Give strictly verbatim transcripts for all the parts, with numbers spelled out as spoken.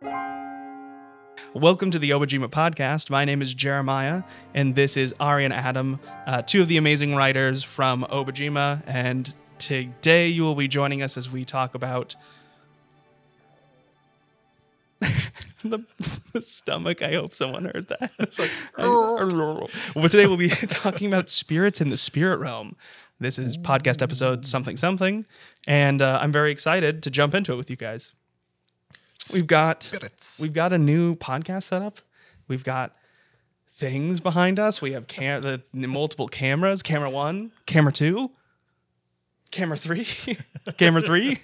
Welcome to the Obajima podcast. My name is Jeremiah, and this is Ari and Adam, uh, two of the amazing writers from Obajima. And today you will be joining us as we talk about the, the stomach. I hope someone heard that. It's like, well, today we'll be talking about spirits in the spirit realm. This is podcast episode something something, and uh, I'm very excited to jump into it with you guys. We've got Spirits. We've got a new podcast setup. We've got things behind us. We have cam- the multiple cameras. Camera one, camera two, camera three, camera three.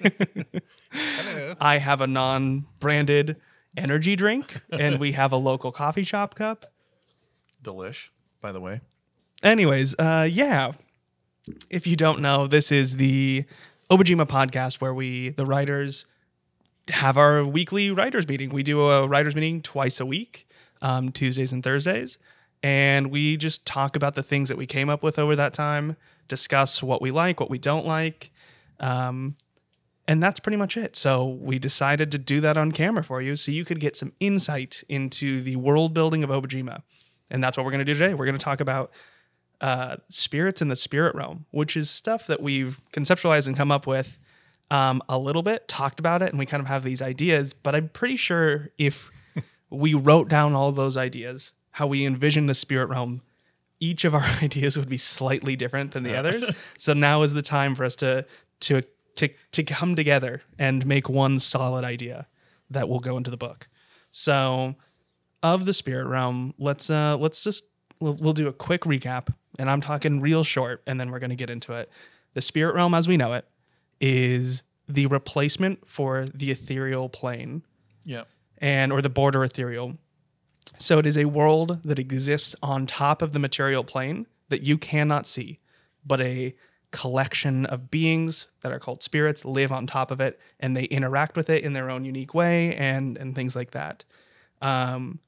I have a non-branded energy drink, and we have a local coffee shop cup. Delish, by the way. Anyways, uh, yeah. If you don't know, this is the Obajima podcast where we, the writers, have our weekly writers meeting. We do a writers meeting twice a week, um, Tuesdays and Thursdays, and we just talk about the things that we came up with over that time, discuss what we like, what we don't like, um, and that's pretty much it. So we decided to do that on camera for you so you could get some insight into the world building of Obajima, and that's what we're going to do today. We're going to talk about uh, spirits in the spirit realm, which is stuff that we've conceptualized and come up with Um, a little bit, talked about it, and we kind of have these ideas, but I'm pretty sure if we wrote down all those ideas, how we envision the spirit realm, each of our ideas would be slightly different than the others. So now is the time for us to to to to come together and make one solid idea that will go into the book. So of the spirit realm, let's uh let's just we'll, we'll do a quick recap, and I'm talking real short, and then we're going to get into it. The spirit realm as we know it is the replacement for the ethereal plane. Yeah. And or the border ethereal. So it is a world that exists on top of the material plane that you cannot see, but a collection of beings that are called spirits live on top of it, and they interact with it in their own unique way and and things like that. Um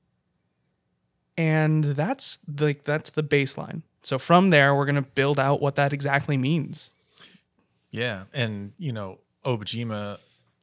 and that's the that's the baseline. So from there we're going to build out what that exactly means. Yeah, and you know, Obajima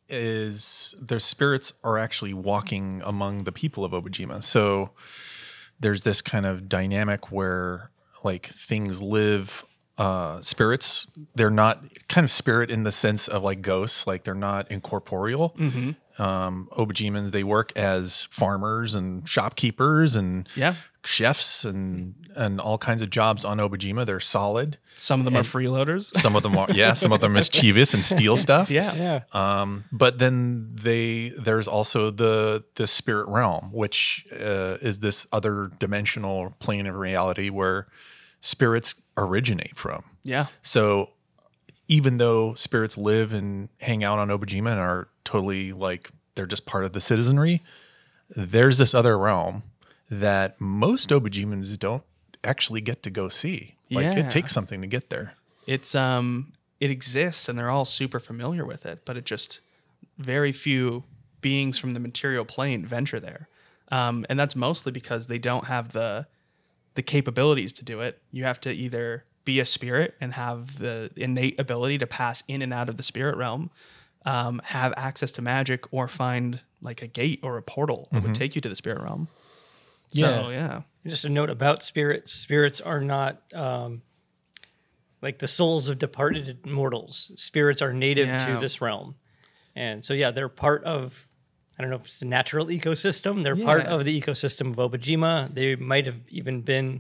is their spirits are actually walking among the people of Obajima. So there's this kind of dynamic where like things live. Uh, spirits, they're not kind of spirit in the sense of like ghosts, like they're not incorporeal. Mm-hmm. Um, Obajimans, they work as farmers and shopkeepers and Yeah. chefs and and all kinds of jobs on Obajima. They're solid. Some of them And are freeloaders. Some of them are, yeah. Some of them are mischievous and steal stuff. Yeah. Yeah. Um, but then they there's also the the spirit realm, which uh, is this other dimensional plane of reality where spirits originate from. Yeah. So even though spirits live and hang out on Obajima and are totally like they're just part of the citizenry, there's this other realm that most Obajimans don't actually get to go see. Like Yeah. it takes something to get there. It's um it exists and they're all super familiar with it, but it just very few beings from the material plane venture there. Um, and that's mostly because they don't have the the capabilities to do it. You have to either be a spirit and have the innate ability to pass in and out of the spirit realm, um, have access to magic, or find like a gate or a portal that would take you to the spirit realm. So, yeah. Just a note about spirits. Spirits are not um, like the souls of departed mortals. Spirits are native Yeah. to this realm. And so, yeah, they're part of, I don't know if it's a natural ecosystem. They're Yeah. part of the ecosystem of Obajima. They might have even been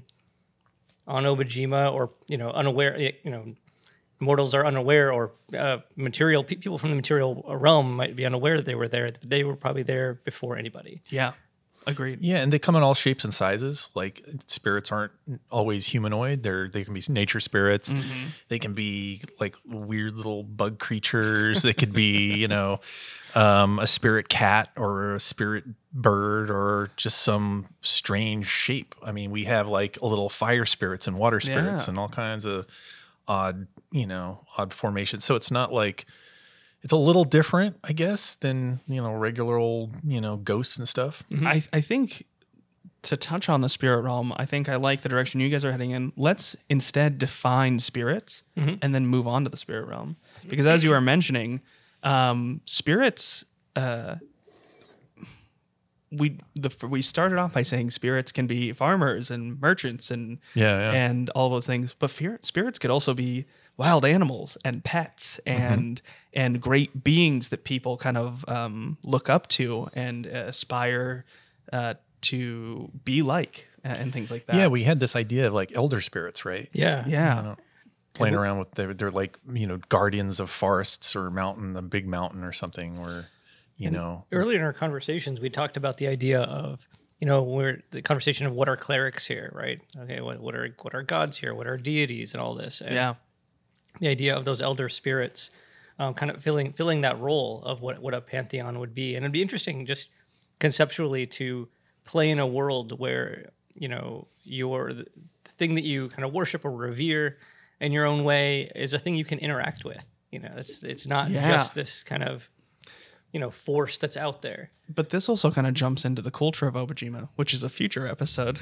on Obajima or, you know, unaware, you know, mortals are unaware or uh, material, pe- people from the material realm might be unaware that they were there. They were probably there before anybody. Yeah. Agreed. Yeah, and they come in all shapes and sizes. Like spirits aren't always humanoid. They're they can be nature spirits. Mm-hmm. They can be like weird little bug creatures. They could be, you know, um, a spirit cat or a spirit bird or just some strange shape. I mean, we have like little fire spirits and water spirits Yeah. and all kinds of odd, you know, odd formations. So it's not like it's a little different, I guess, than, you know, regular old, you know, ghosts and stuff. I, I think to touch on the spirit realm, I think I like the direction you guys are heading in. Let's instead define spirits Mm-hmm. and then move on to the spirit realm. Because as you were mentioning, um, spirits, uh, we the we started off by saying spirits can be farmers and merchants and Yeah, yeah. and all those things, but fear, spirits could also be wild animals and pets and mm-hmm. and great beings that people kind of um, look up to and aspire uh, to be like and things like that. Yeah, we had this idea of like elder spirits, right? Yeah, yeah. You know, playing around with they're, they're like, you know, guardians of forests or mountain, a big mountain or something, or you and know. Earlier in our conversations, we talked about the idea of, you know, we're the conversation of what are clerics here, right? Okay, what, what are what are gods here? What are deities and all this? And yeah. The idea of those elder spirits, um, kind of filling filling that role of what what a pantheon would be, and it'd be interesting just conceptually to play in a world where, you know, your the thing that you kind of worship or revere in your own way is a thing you can interact with. You know, it's it's not yeah. just this kind of, you know, force that's out there. But this also kind of jumps into the culture of Obojima, which is a future episode,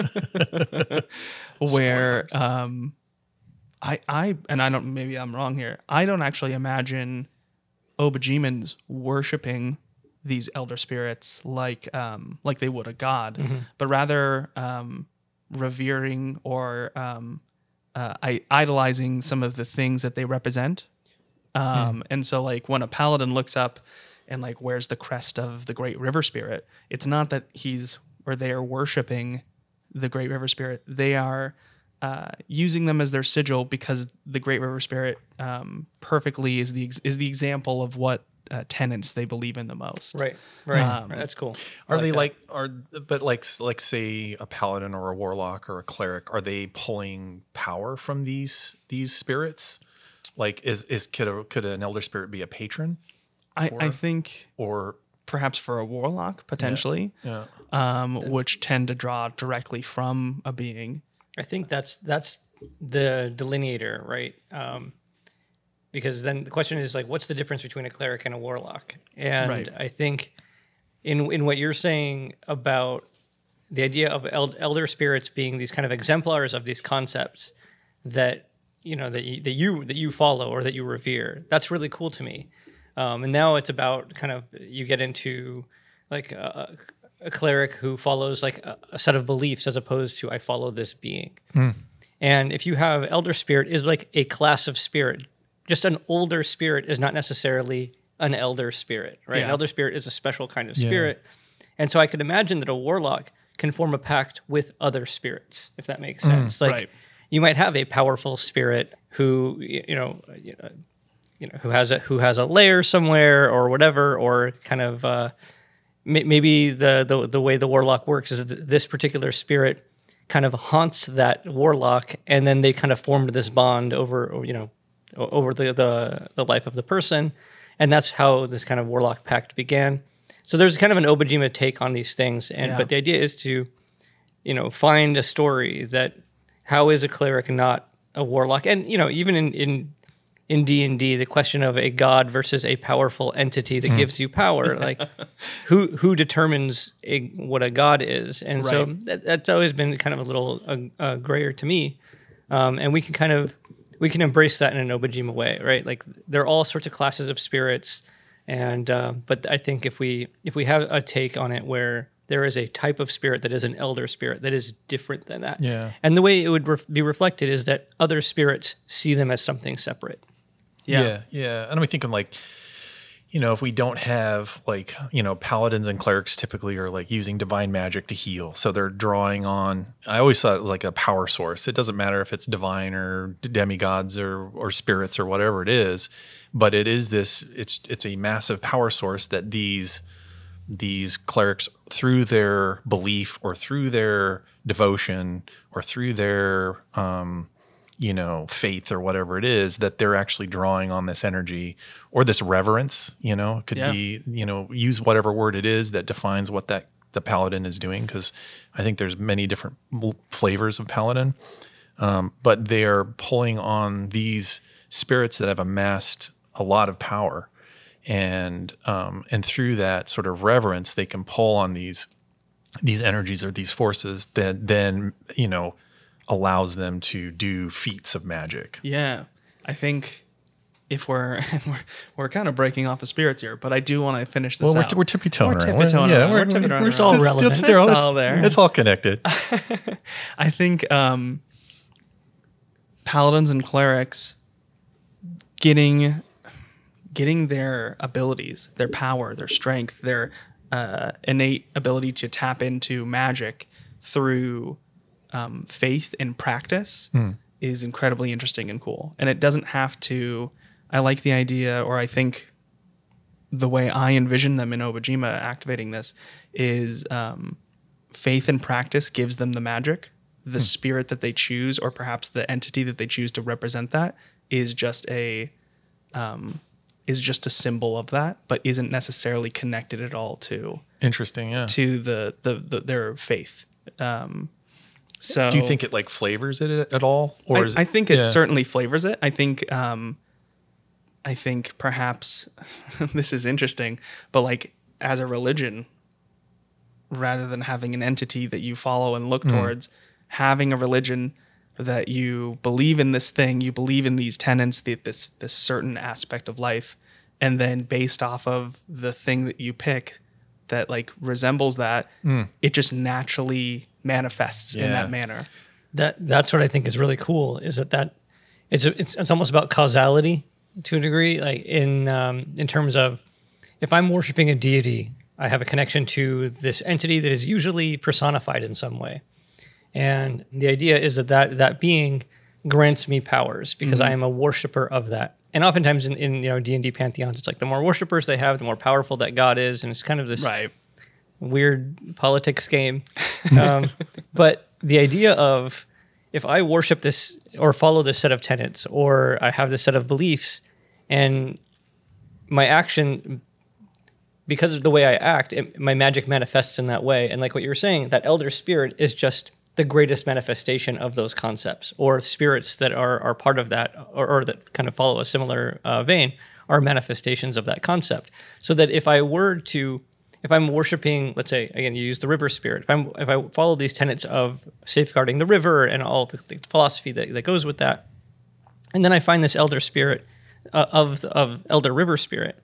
where um, I I and I don't maybe I'm wrong here. I don't actually imagine Obojimans worshiping these elder spirits like um, like they would a god, mm-hmm. but rather um, revering or um, uh, I, idolizing some of the things that they represent. Um, mm. And so, like when a paladin looks up and like wears the crest of the Great River Spirit, it's not that he's or they are worshiping the Great River Spirit. They are uh, using them as their sigil because the Great River Spirit um, perfectly is the is the example of what uh, tenets they believe in the most. Right, right. Um, right. That's cool. Are like they that. like are but like like say a paladin or a warlock or a cleric? Are they pulling power from these these spirits? Like is is could a, could an elder spirit be a patron? I, for, I think or perhaps for a warlock potentially, yeah, yeah. Um, which tend to draw directly from a being. I think that's that's the delineator, right? Um, because then the question is like, what's the difference between a cleric and a warlock? And right. I think in in what you're saying about the idea of el- elder spirits being these kind of exemplars of these concepts that you know that you, that you that you follow or that you revere, that's really cool to me. Um, and now it's about kind of you get into like a, a cleric who follows like a, a set of beliefs as opposed to I follow this being. Mm. And if you have elder spirit is like a class of spirit. Just an older spirit is not necessarily an elder spirit, right? Yeah. An elder spirit is a special kind of yeah. spirit. And so I could imagine that a warlock can form a pact with other spirits, if that makes sense. Mm, like right. you might have a powerful spirit who, you know, you know, you know, who has a who has a lair somewhere or whatever, or kind of uh, may, maybe the, the the way the warlock works is that this particular spirit kind of haunts that warlock, and then they kind of formed this bond over, you know, over the, the the life of the person, and that's how this kind of warlock pact began. So there's kind of an Obojima take on these things, and yeah. but the idea is to, you know, find a story that how is a cleric not a warlock, and you know, even in in in D and D, the question of a god versus a powerful entity that hmm. gives you power, like who who determines a, what a god is, and right. so that, that's always been kind of a little uh, uh, grayer to me, um, and we can kind of. We can embrace that in an Obojima way, right? Like there are all sorts of classes of spirits, and uh, but I think if we if we have a take on it where there is a type of spirit that is an elder spirit that is different than that, yeah, and the way it would ref- be reflected is that other spirits see them as something separate. Yeah, yeah, yeah. And I'm thinking like, you know, if we don't have like, you know, paladins and clerics typically are like using divine magic to heal. So they're drawing on, I always thought it was like a power source. It doesn't matter if it's divine or demigods or, or spirits or whatever it is, but it is this, it's, it's a massive power source that these, these clerics through their belief or through their devotion or through their, um, you know, faith or whatever it is, that they're actually drawing on this energy or this reverence, you know, it could yeah. be, you know, use whatever word it is that defines what that the paladin is doing. Cause I think there's many different flavors of paladin. Um, but they're pulling on these spirits that have amassed a lot of power. And, um, and through that sort of reverence, they can pull on these, these energies or these forces that then, you know, allows them to do feats of magic. Yeah. I think if we're we're, we're kind of breaking off of spirits here, but I do want to finish this Well, we're, out. we're tippy-toeing We're around. tippy-toeing yeah, around. we're, We're tippy-toeing we're, It's all it's, relevant. It's, still, It's it's, all there. It's all connected. I think um, paladins and clerics getting getting their abilities, their power, their strength, their uh, innate ability to tap into magic through um, faith and practice Hmm. is incredibly interesting and cool. And it doesn't have to. I like the idea, or I think the way I envision them in Obajima activating this is um, faith and practice gives them the magic. The spirit that they choose, or perhaps the entity that they choose to represent that, is just a um, is just a symbol of that, but isn't necessarily connected at all to Interesting, yeah. to the the, the their faith. Um, so Do you think it like flavors it at all, or I, is it, I think it yeah. certainly flavors it. I think um, I think perhaps this is interesting, but like as a religion, rather than having an entity that you follow and look Mm. towards, having a religion that you believe in this thing, you believe in these tenets, the, this this certain aspect of life, and then based off of the thing that you pick that like resembles that, it just naturally manifests in Yeah. that manner. That that's what I think is really cool. Is that that it's a, it's it's almost about causality to a degree. Like in um, in terms of if I'm worshiping a deity, I have a connection to this entity that is usually personified in some way, and the idea is that that, that being grants me powers because I am a worshiper of that. And oftentimes in, in you know D and D pantheons, it's like the more worshipers they have, the more powerful that god is, and it's kind of this Right. weird politics game. Um, but the idea of if I worship this or follow this set of tenets, or I have this set of beliefs, and my action, because of the way I act, it, my magic manifests in that way. And like what you were saying, that elder spirit is just the greatest manifestation of those concepts, or spirits that are, are part of that, or, or that kind of follow a similar uh, vein, are manifestations of that concept. So that if I were to, if I'm worshiping, let's say, again, you use the river spirit, if, I'm, if I follow these tenets of safeguarding the river and all the, the philosophy that, that goes with that, and then I find this elder spirit uh, of, of elder river spirit,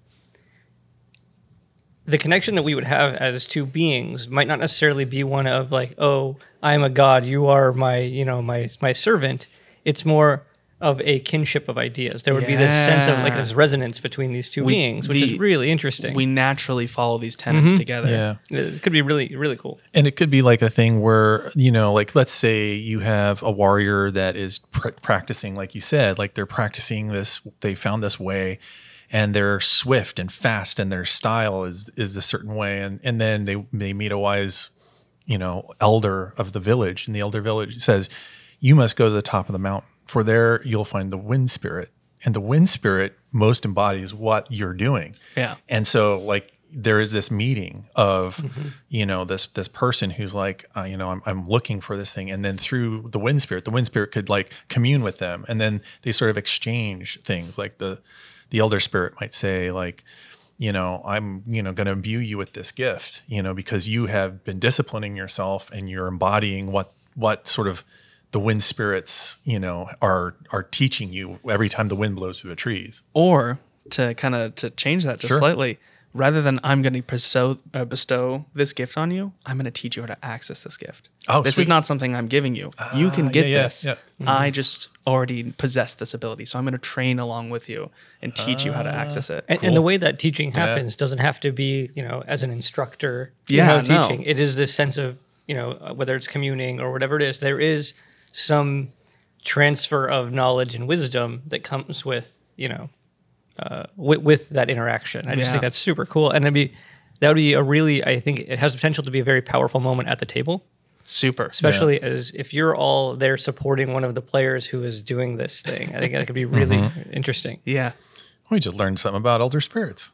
the connection that we would have as two beings might not necessarily be one of like, oh, I'm a god, you are my, you know, my my servant. It's more of a kinship of ideas. There would be this sense of like Yeah. this resonance between these two We- beings, which the- is really interesting. We naturally follow these tenets together. Yeah. It could be really, really cool. And it could be like a thing where, you know, like let's say you have a warrior that is pr- practicing, like you said, like they're practicing this, they found this way, and they're swift and fast, and their style is is a certain way. And and then they they meet a wise, you know, elder of the village, and the elder village says, you must go to the top of the mountain, for there you'll find the wind spirit. And the wind spirit most embodies what you're doing. Yeah. And so like there is this meeting of, you know, this this person who's like, uh, you know, I'm, I'm looking for this thing. And then through the wind spirit, the wind spirit could like commune with them. And then they sort of exchange things. Like the, the elder spirit might say like, you know, I'm, you know, going to imbue you with this gift, you know, because you have been disciplining yourself and you're embodying what, what sort of the wind spirits, you know, are, are teaching you every time the wind blows through the trees. Or to kind of to change that just Sure. slightly, rather than I'm going to bestow, uh, bestow this gift on you, I'm going to teach you how to access this gift. Oh, this sweet. is not something I'm giving you. you can Ah, get yeah, yeah, this. yeah. I just already possess this ability, so I'm going to train along with you and teach you how to access it. And, and the way that teaching happens doesn't have to be, you know, as an instructor, you Yeah, know, no. teaching. It is this sense of, you know, uh, whether it's communing or whatever it is, there is some transfer of knowledge and wisdom that comes with, you know, uh, with, with that interaction. I just Yeah. think that's super cool. And it'd be, that would be a really, I think it has the potential to be a very powerful moment at the table, Super. especially as if you're all there supporting one of the players who is doing this thing. I think that could be really interesting. Yeah. We just learned something about elder spirits.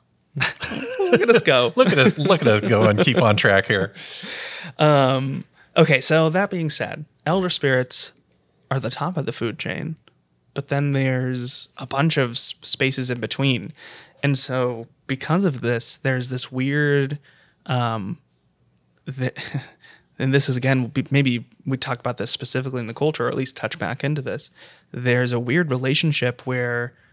Look at us go. Look at us, look at us go and keep on track here. Um, okay, so that being said, elder spirits are the top of the food chain, but then there's a bunch of s- spaces in between. And so because of this, there's this weird, um, that, and this is again, maybe we talk about this specifically in the culture, or at least touch back into this. There's a weird relationship where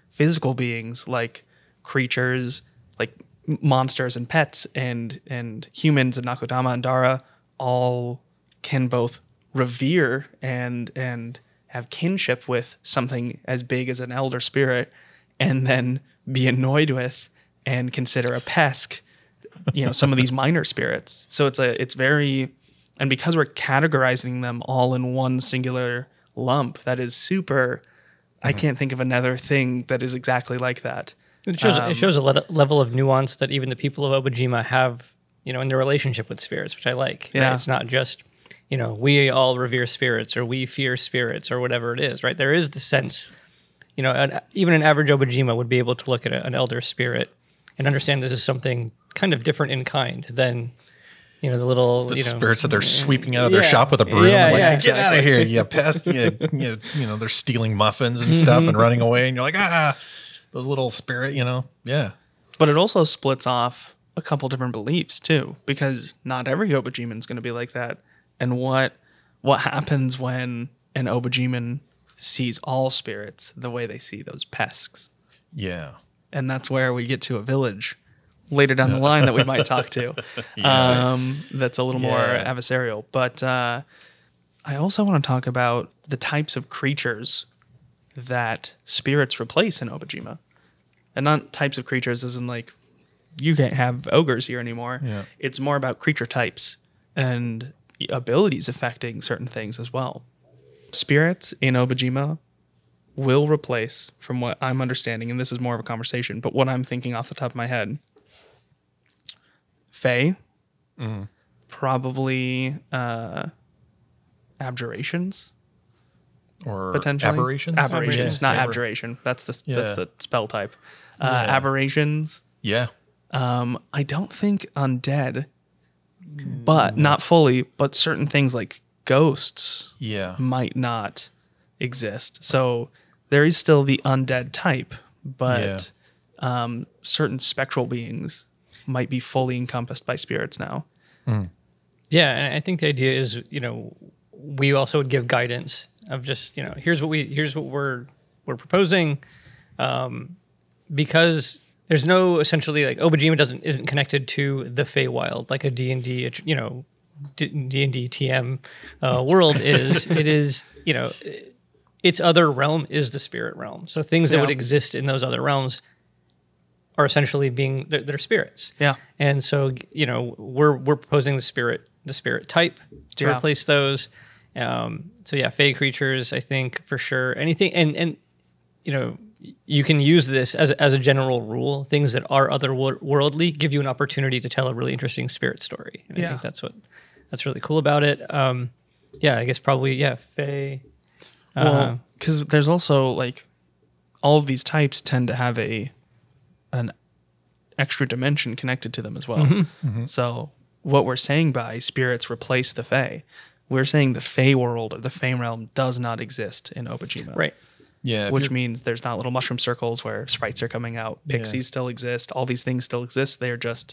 physical beings like creatures, like m- monsters and pets and and humans and Nakodama and Dara all can both revere and and have kinship with something as big as an elder spirit, and then be annoyed with and consider a pesk, you know, some of these minor spirits. So it's a it's very, and because we're categorizing them all in one singular lump, that is super. I can't think of another thing that is exactly like that. It shows Um, it shows a le- level of nuance that even the people of Obajima have, you know, in their relationship with spirits, which I like. right? Yeah. It's not just, you know, we all revere spirits or we fear spirits or whatever it is, right? There is the sense, you know, an, even an average Obajima would be able to look at a, an elder spirit and understand this is something kind of different in kind than, you know, the little The you know, spirits that they're sweeping out of their Yeah. shop with a broom. Yeah, I'm like, yeah, get out exactly. of here, you pest. You, you, you know, they're stealing muffins and stuff and running away. And you're like, ah, those little spirit, you know? Yeah. But it also splits off a couple different beliefs too, because not every Obajiman is going to be like that. And what what happens when an Obajiman sees all spirits the way they see those pesks? Yeah. And that's where we get to a village later down the line that we might talk to. um, that's a little more Yeah. adversarial. But uh, I also want to talk about the types of creatures that spirits replace in Obajima. And not types of creatures as in like, you can't have ogres here anymore. Yeah. It's more about creature types and abilities affecting certain things as well. Spirits in Obajima will replace, from what I'm understanding, and this is more of a conversation, but what I'm thinking off the top of my head, Fae, probably uh, abjurations, Or potentially. aberrations? Aberrations, Yeah. not Aber- abjuration. That's the that's Yeah. the spell type. Uh, Yeah. Aberrations. Yeah. Um, I don't think undead, but not fully. But certain things like ghosts Yeah. might not exist. So there is still the undead type, but um, certain spectral beings might be fully encompassed by spirits now. Yeah, and I think the idea is, you know, we also would give guidance of just, you know, here's what we here's what we're we're proposing, um, because there's no essentially like Obajima doesn't isn't connected to the Feywild like a D and D, you know, D and D T M uh, world is. It is, you know, its other realm is the spirit realm. So things that Yeah. would exist in those other realms are essentially being they're, they're spirits. Yeah. And so, you know, we're we're proposing the spirit the spirit type to Yeah. replace those. Um, so yeah, Fey creatures, I think for sure. Anything and and you know, you can use this as a, as a general rule. Things that are otherworldly give you an opportunity to tell a really interesting spirit story. And I Yeah. think that's what that's really cool about it. Um, yeah, I guess probably yeah, Fey. Uh, Well, because there's also like all of these types tend to have a an extra dimension connected to them as well. So what we're saying by spirits replace the Fae, we're saying the Fae world or the Fae realm does not exist in Obajima. right. Yeah. if Which you're- means there's not little mushroom circles where sprites are coming out. Pixies still exist. All these things still exist. They're just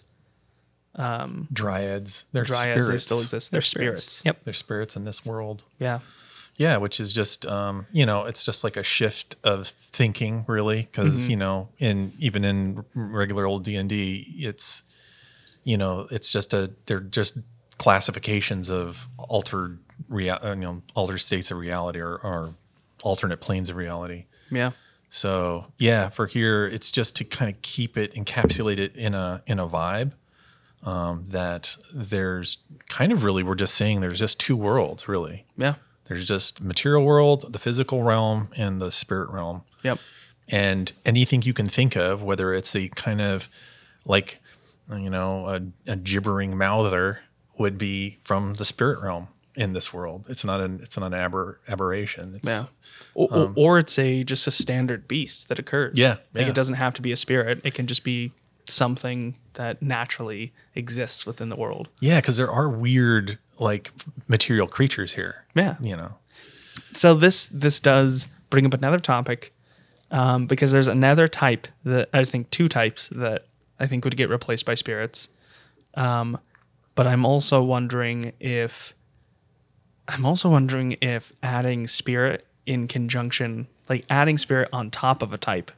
dryads. They're dryads. spirits. They still exist. They're, spirits. Yep. They're spirits in this world. Yeah. Yeah, which is just um, you know, it's just like a shift of thinking, really, because you know, in even in regular old D and D, it's you know, it's just a they're just classifications of altered real, you know, altered states of reality or, or alternate planes of reality. Yeah. So yeah, for here, it's just to kind of keep it, encapsulate it in a in a vibe. Um, that there's kind of really, we're just saying there's just two worlds, really. Yeah. There's just material world, the physical realm, and the spirit realm. Yep. And anything you can think of, whether it's a kind of like, you know, a, a gibbering mouther would be from the spirit realm in this world. It's not an it's not an aber, aberration. It's, Yeah. Or, or- or it's a just a standard beast that occurs. Yeah, Like yeah. it doesn't have to be a spirit. It can just be something that naturally exists within the world. Yeah, because there are weird like material creatures here. Yeah. You know. So this this does bring up another topic, um, because there's another type that I think two types that I think would get replaced by spirits. Um, but I'm also wondering if I'm also wondering if adding spirit in conjunction, like adding spirit on top of a type,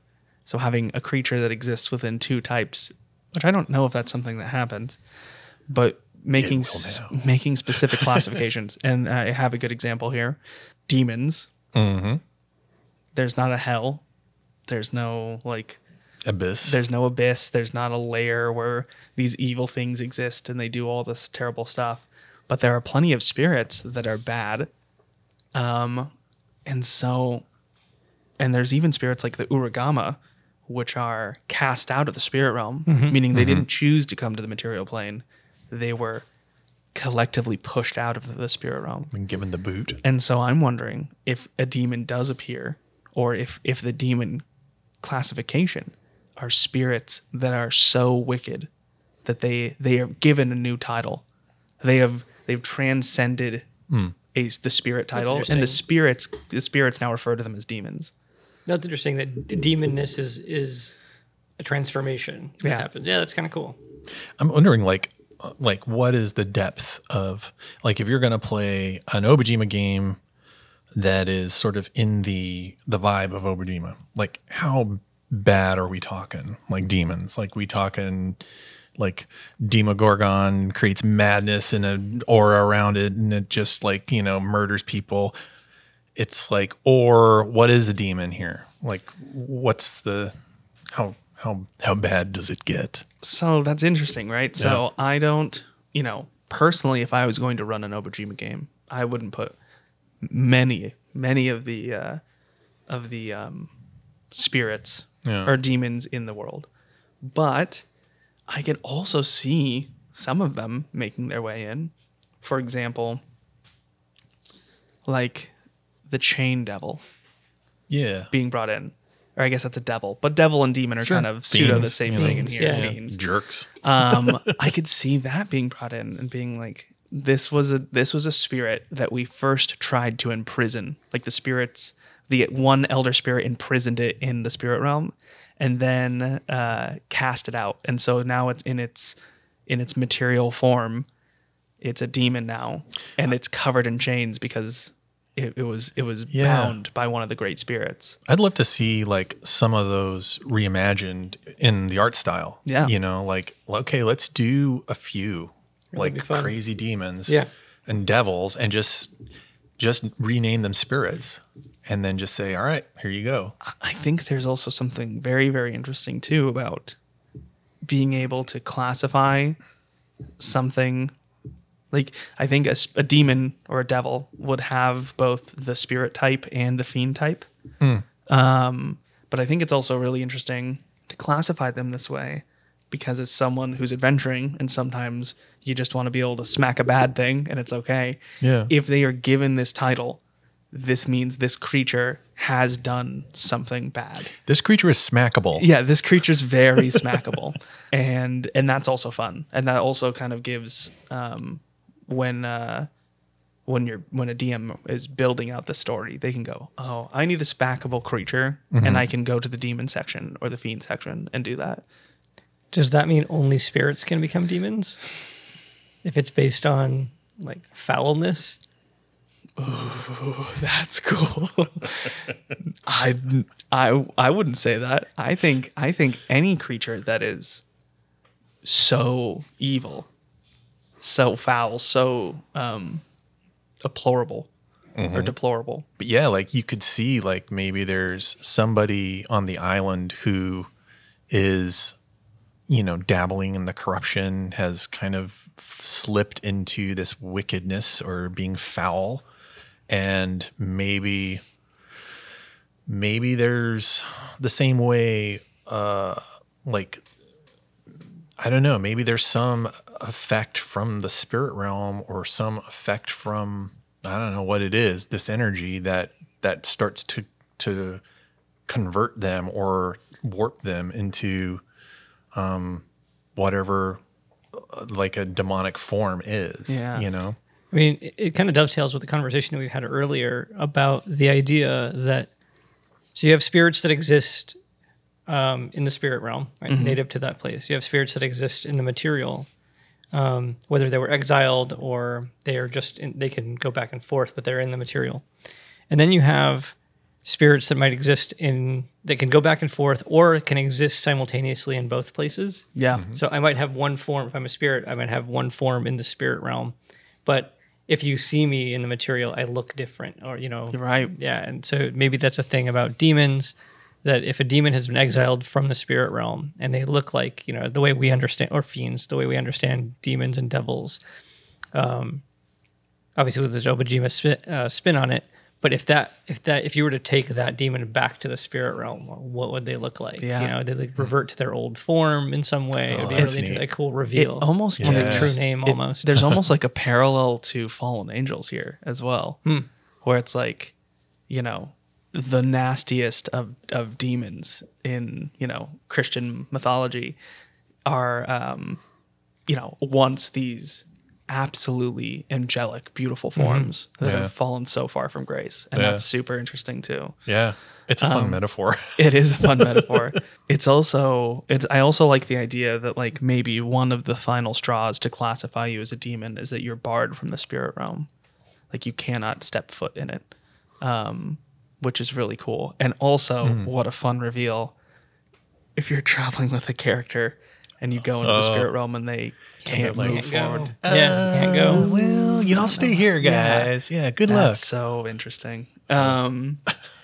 So having a creature that exists within two types, which I don't know if that's something that happens, but making s- making specific classifications. And I have a good example here: demons. Mm-hmm. There's not a hell. There's no like. Abyss. There's no abyss. There's not a layer where these evil things exist and they do all this terrible stuff. But there are plenty of spirits that are bad. Um, and so, and there's even spirits like the Uragama, which are cast out of the spirit realm, meaning they didn't choose to come to the material plane. They were collectively pushed out of the spirit realm. And given the boot. And so I'm wondering if a demon does appear, or if, if the demon classification are spirits that are so wicked that they they are given a new title. They have they've transcended Mm. a, the spirit title, and interesting. the spirits the spirits now refer to them as demons. That's interesting that demonness is is a transformation that Yeah. happens. Yeah, that's kind of cool. I'm wondering, like, uh, like what is the depth of, like, if you're going to play an Obajima game that is sort of in the the vibe of Obajima, like, how bad are we talking? Like demons, like we talking, like Demogorgon creates madness and an aura around it, and it just, like, you know, murders people. It's like, or what is a demon here? Like, what's the how how how bad does it get? So that's interesting, right? So I don't, you know, personally, if I was going to run an Obajima game, I wouldn't put many, many of the uh, of the um, spirits Yeah. or demons in the world. But I can also see some of them making their way in. For example, like the Chain Devil Yeah. being brought in. Or I guess that's a devil. But devil and demon are Sure. kind of pseudo the Fiends, same you thing know. in here. Yeah. Fiends. Jerks. um, I could see that being brought in and being like, this was a this was a spirit that we first tried to imprison. Like the spirits, the one elder spirit imprisoned it in the spirit realm, and then uh, cast it out. And so now it's in its in its material form. It's a demon now, and it's covered in chains because it, it was it was Yeah. bound by one of the great spirits. I'd love to see, like, some of those reimagined in the art style. Yeah. You know, like, okay, let's do a few be like fun. crazy demons Yeah. and devils, and just just rename them spirits, and then just say, all right, here you go. I think there's also something very, very interesting too about being able to classify something. Like, I think a, s- a demon or a devil would have both the spirit type and the fiend type. Um, but I think it's also really interesting to classify them this way, because as someone who's adventuring, and sometimes you just want to be able to smack a bad thing and it's okay. Yeah. If they are given this title, this means this creature has done something bad. This creature is smackable. Yeah, this creature's very smackable, and and that's also fun, and that also kind of gives um, when uh, when you're when a D M is building out the story, they can go, oh, I need a smackable creature, and I can go to the demon section or the fiend section and do that. Does that mean only spirits can become demons? If it's based on like foulness? That's cool. I, I I wouldn't say that. I think I think any creature that is so evil, so foul, so um, deplorable or deplorable. But yeah, like, you could see, like, maybe there's somebody on the island who is, you know, dabbling in the corruption, has kind of slipped into this wickedness or being foul. And maybe, maybe there's the same way, uh, like, I don't know, maybe there's some effect from the spirit realm, or some effect from, I don't know what it is, this energy that, that starts to, to convert them or warp them into, um, whatever, uh, like, a demonic form is, Yeah. you know? I mean, it, it kind of dovetails with the conversation that we had earlier about the idea that, so you have spirits that exist um, in the spirit realm, right, native to that place. You have spirits that exist in the material, um, whether they were exiled or they are just, in, they can go back and forth, but they're in the material. And then you have spirits that might exist in that can go back and forth or can exist simultaneously in both places. Yeah. So I might have one form. If I'm a spirit, I might have one form in the spirit realm. But if you see me in the material, I look different, or, you know, You're right. yeah. And so maybe that's a thing about demons, that if a demon has been exiled from the spirit realm and they look like, you know, the way we understand, or fiends, the way we understand demons and devils, um, obviously with the Obajima spin, uh, spin on it. But if that, if that, if you were to take that demon back to the spirit realm, what would they look like? Yeah. You know, did they revert to their old form in some way? Oh, It would be a that's really neat. a cool It reveal. almost Or their Yes. true name, it- almost. there's almost like a parallel to Fallen Angels here as well, where it's like, you know, the nastiest of, of demons in, you know, Christian mythology are, um, you know, once these absolutely angelic, beautiful forms that Yeah. have fallen so far from grace. And Yeah. that's super interesting too. Yeah. It's a fun metaphor. It is a fun metaphor. It's also it's I also like the idea that like maybe one of the final straws to classify you as a demon is that you're barred from the spirit realm. Like you cannot step foot in it. Um, which is really cool. And also what a fun reveal if you're traveling with a character and you go into the spirit realm and they can't like, move Can't forward. go. Yeah, you can't go. Well, you know, stay here, guys. Yeah. Good luck. That's so interesting. Um,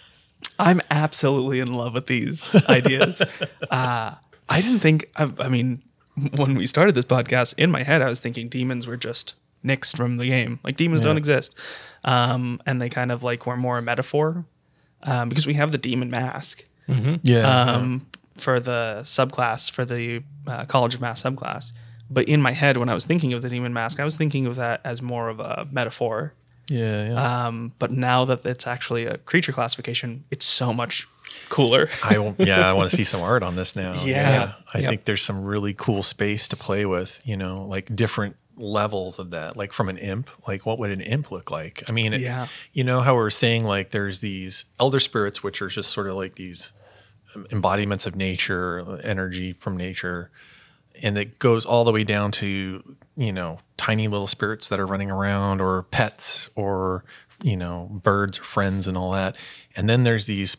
I'm absolutely in love with these ideas. Uh, I didn't think, I, I mean, when we started this podcast, in my head, I was thinking demons were just nixed from the game. Like demons don't exist. Um, and they kind of like were more a metaphor um, because we have the demon mask Yeah. um, for the subclass, for the uh, College of Mass subclass. But in my head, when I was thinking of the demon mask, I was thinking of that as more of a metaphor. yeah. Yeah. Um, but now that it's actually a creature classification, it's so much cooler. I w- yeah, I want to see some art on this now. Yeah. I Yep. think there's some really cool space to play with, you know, like different levels of that. Like from an imp, like what would an imp look like? I mean, it- Yeah. you know how we we're saying like there's these elder spirits, which are just sort of like these embodiments of nature, energy from nature. And it goes all the way down to, you know, tiny little spirits that are running around, or pets, or, you know, birds or friends and all that. And then there's these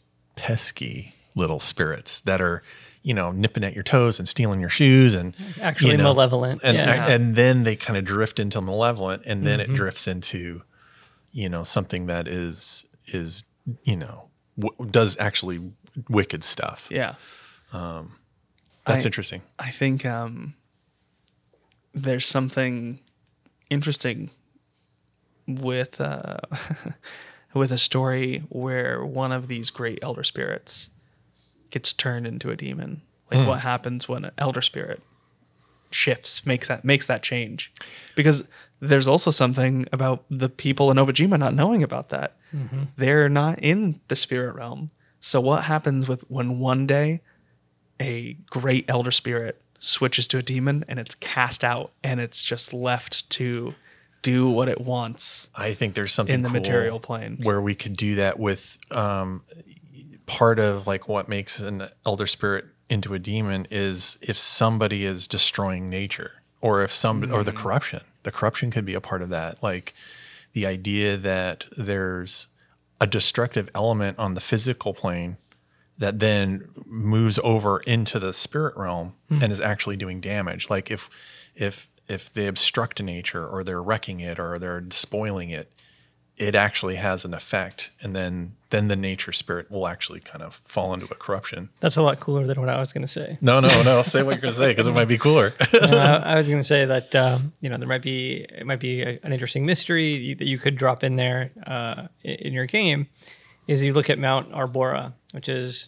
pesky little spirits that are, you know, nipping at your toes and stealing your shoes and Actually you know, malevolent. And Yeah. and then they kind of drift into malevolent, and then it drifts into, you know, something that is is you know w- does actually wicked stuff. Yeah. That's I- interesting. I think um, there's something interesting with uh, with a story where one of these great elder spirits gets turned into a demon. Like what happens when an elder spirit shifts, makes that makes that change. Because there's also something about the people in Obajima not knowing about that. They're not in the spirit realm. So what happens with when one day a great elder spirit switches to a demon and it's cast out and it's just left to do what it wants I think there's something in the cool material plane. where we could do that with um, part of like what makes an elder spirit into a demon is if somebody is destroying nature, or if some or the corruption. The corruption could be a part of that. Like the idea that there's a destructive element on the physical plane that then moves over into the spirit realm and is actually doing damage. Like if if if they obstruct nature, or they're wrecking it, or they're spoiling it, it actually has an effect, and then then the nature spirit will actually kind of fall into a corruption. That's a lot cooler than what I was going to say. No, no, no. Say what you're going to say, because it might be cooler. uh, I was going to say that um, you know there might be it might be a, an interesting mystery that you could drop in there uh, in in your game. Is you look at Mount Arbora, which is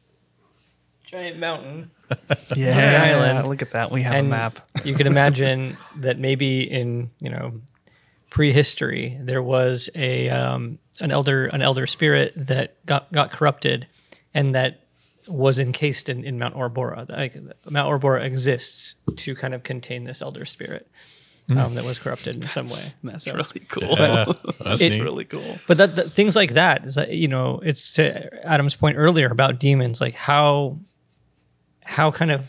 a giant mountain, Yeah, island. look at that. We have and a map. you could imagine that maybe in you know prehistory there was a um, an elder an elder spirit that got got corrupted, and that was encased in, in Mount Orbora. Like, Mount Orbora exists to kind of contain this elder spirit um, that was corrupted in some way. That's So- really cool. Yeah, that's It's neat. really cool. But that, that things like that is that, you know, it's to Adam's point earlier about demons, like how how kind of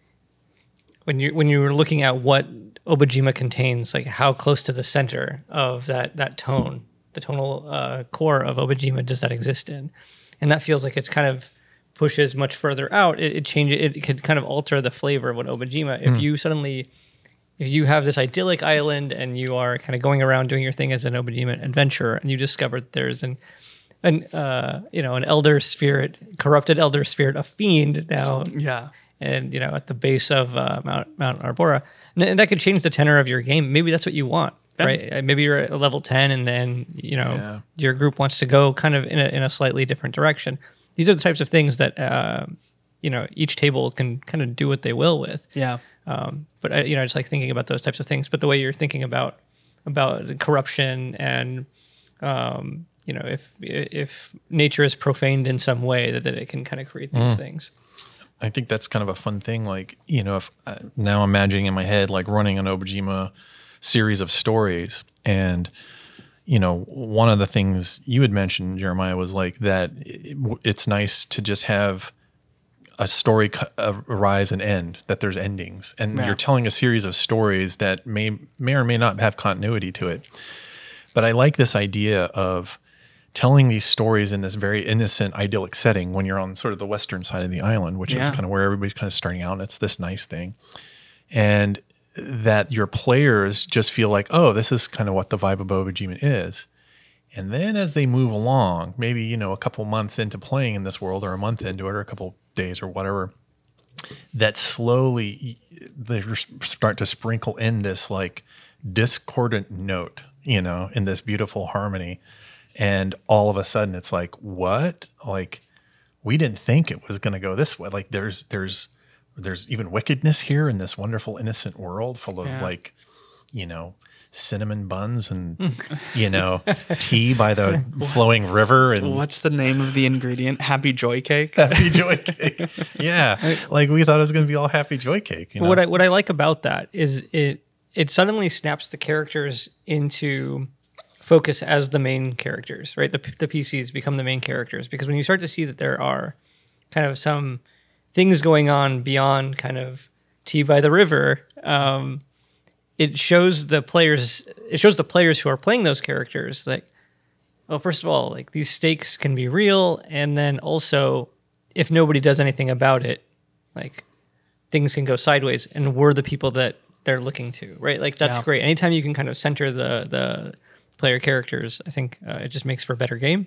when you when you were looking at what Obajima contains, like how close to the center of that that tone, the tonal uh, core of Obajima does that exist in? and that feels like it's kind of pushes much further out. It, it changes. It could kind of alter the flavor of what Obajima. If you suddenly, if you have this idyllic island and you are kind of going around doing your thing as an Obajima adventurer, and you discover that there's an, an uh, you know, an elder spirit, corrupted elder spirit, a fiend now, Yeah. and you know, at the base of uh, Mount Mount Arbora, and, th- and that could change the tenor of your game. Maybe that's what you want, Yeah. right? Uh, Maybe you're at level ten, and then you know Yeah. your group wants to go kind of in a in a slightly different direction. These are the types of things that uh, you know each table can kind of do what they will with. Yeah. Um, but I, you know, I just like thinking about those types of things. But the way you're thinking about about the corruption and um, you know, if if nature is profaned in some way, that, that it can kind of create these things. I think that's kind of a fun thing. Like, you know, if uh, now I'm imagining in my head, like running an Obajima series of stories. And, you know, one of the things you had mentioned, Jeremiah, was like that it, it's nice to just have a story cu- uh, arise and end, that there's endings. And Yeah. you're telling a series of stories that may, may or may not have continuity to it. But I like this idea of telling these stories in this very innocent, idyllic setting when you're on sort of the western side of the island, which is Yeah. kind of where everybody's kind of starting out. And it's this nice thing. And that your players just feel like, oh, this is kind of what the vibe of Obajima is. And then as they move along, maybe, you know, a couple months into playing in this world or a month into it or a couple days or whatever, that slowly they start to sprinkle in this like discordant note, you know, in this beautiful harmony. And all of a sudden it's like, what? Like, we didn't think it was going to go this way. Like there's, there's, there's even wickedness here in this wonderful, innocent world full of Yeah. like, you know, cinnamon buns and, you know, tea by the flowing river and What's the name of the ingredient? Happy Joy Cake. happy joy cake. Yeah. Like we thought it was going to be all happy joy cake. You know? What I what I like about that is it it suddenly snaps the characters into focus as the main characters, right? The the P Cs become the main characters because when you start to see that there are kind of some things going on beyond kind of tea by the river, um, it shows the players. It shows the players who are playing those characters like, well, first of all, like these stakes can be real, and then also, if nobody does anything about it, like things can go sideways, and we're the people that they're looking to, right? Like that's Yeah. great. Anytime you can kind of center the the player characters, I think uh, it just makes for a better game.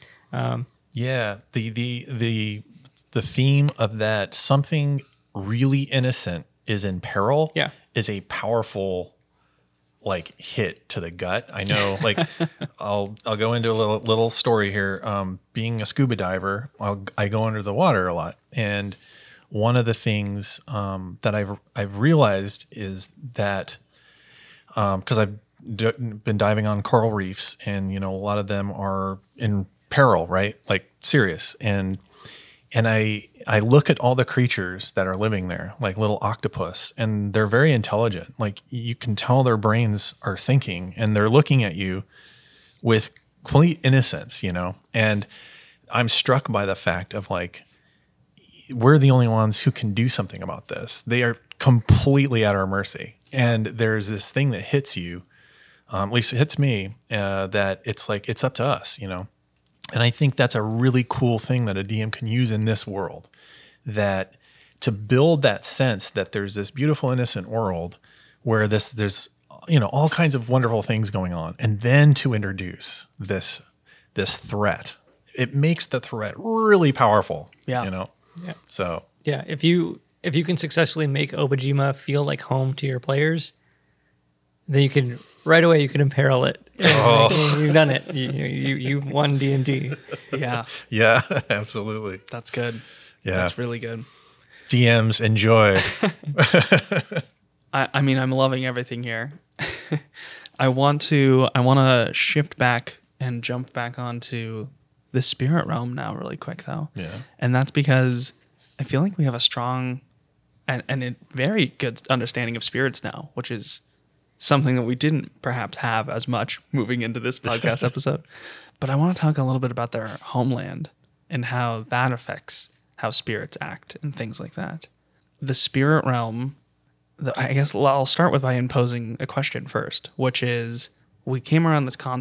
Yeah, the the the the theme of that something really innocent is in peril. Yeah. Is a powerful like hit to the gut. I know. Like I'll I'll go into a little little story here. Um, being a scuba diver, I'll, I go under the water a lot, and one of the things um, that I've I've realized is that because I've d- been diving on coral reefs, and you know a lot of them are in peril, right? Like serious. And and I I look at all the creatures that are living there, like little octopus, and they're very intelligent. Like you can tell their brains are thinking, and they're looking at you with complete innocence, you know. And I'm struck by the fact of like we're the only ones who can do something about this. They are completely at our mercy. And there's this thing that hits you, um, at least it hits me, uh, that it's like, it's up to us, you know? And I think that's a really cool thing that a D M can use in this world, that to build that sense that there's this beautiful, innocent world where this, there's, you know, all kinds of wonderful things going on. And then to introduce this, this threat, it makes the threat really powerful, Yeah. you know? Yeah. So Yeah, if you if you can successfully make Obajima feel like home to your players, then you can right away you can imperil it. Oh. You've done it. You you you've won D and D. Yeah, yeah, absolutely. that's good. Yeah. That's really good. D Ms enjoy. I, I mean, I'm loving everything here. I want to I want to shift back and jump back onto the spirit realm now really quick though. Yeah. And that's because I feel like we have a strong and, and a very good understanding of spirits now, which is something that we didn't perhaps have as much moving into this podcast episode. But I want to talk a little bit about their homeland and how that affects how spirits act and things like that. The spirit realm, the, I guess I'll start with by imposing a question first, which is we came around this concept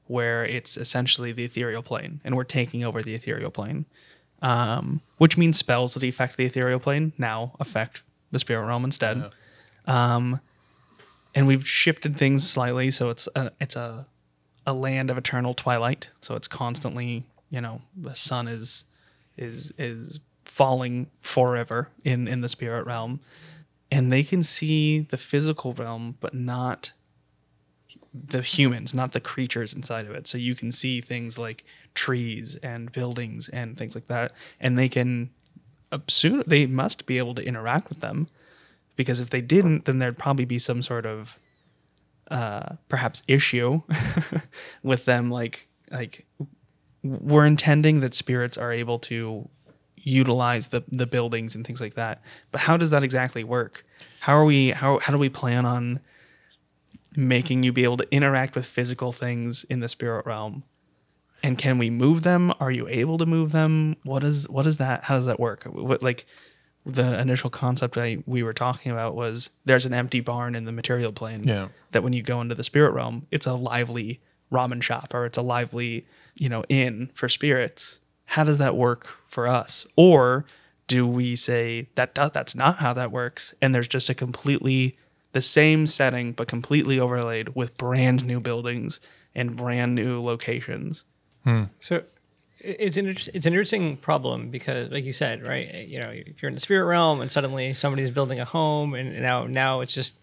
where it's essentially the ethereal plane, and we're taking over the ethereal plane, um, which means spells that affect the ethereal plane now affect the spirit realm instead. Yeah. Um, and we've shifted things slightly, so it's a, it's a a land of eternal twilight. So it's constantly, you know, the sun is is is falling forever in in the spirit realm, and they can see the physical realm, but not the humans, not the creatures inside of it. So you can see things like trees and buildings and things like that, and they can soon they must be able to interact with them, because if they didn't, then there'd probably be some sort of uh, perhaps issue with them. Like like we're intending that spirits are able to utilize the the buildings and things like that, but how does that exactly work? How are we how how do we plan on making you be able to interact with physical things in the spirit realm? And can we move them? Are you able to move them? What is what is that? How does that work? What, like the initial concept I we were talking about was there's an empty barn in the material plane. Yeah. That when you go into the spirit realm, it's a lively ramen shop, or it's a lively, you know, inn for spirits. How does that work for us? Or do we say that does, that's not how that works, and there's just a completely the same setting but completely overlaid with brand new buildings and brand new locations? Hmm. So it's an inter- it's an interesting problem because, like you said, right? You know, if you're in the spirit realm and suddenly somebody's building a home, and now now it's just